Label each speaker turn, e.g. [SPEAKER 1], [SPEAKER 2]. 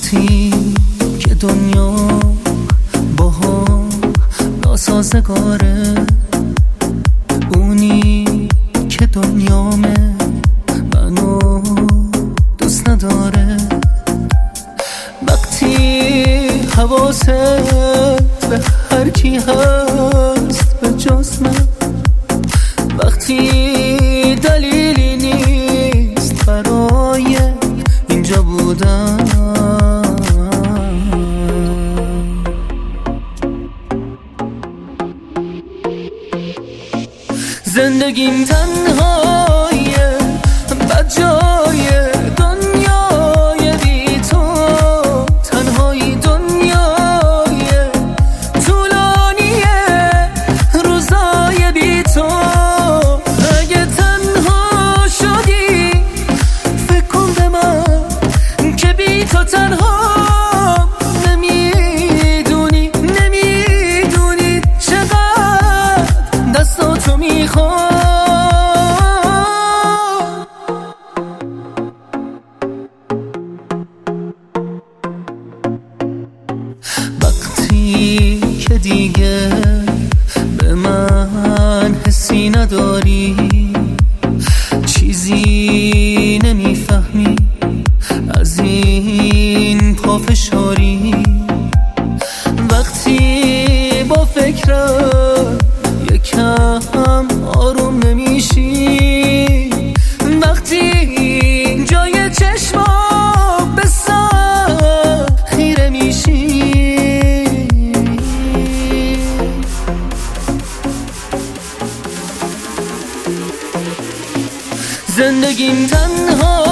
[SPEAKER 1] وقتی که دنیا با هم ناسازگاره، اونی که دنیامه منو دوست نداره. وقتی حواست به هر کی هست به جز من، وقتی دلیلی نیست برای اینجا بودن، زندگیم تنهایه بد جای دنیای بی تو، تنهایی دنیای طولانیه روزای بی تو. اگه تنها شدی فکر کن به من که بی تو تنها نمیدونی چقدر دستاتو میخوام. وقتی که دیگه به من حسی نداری، چیزی نمیفهمی از این پافشاری، وقتی با فکرم یکم آروم نمیشی، وقتی جای چشمام به سر خیره میشی، زندگیم تنها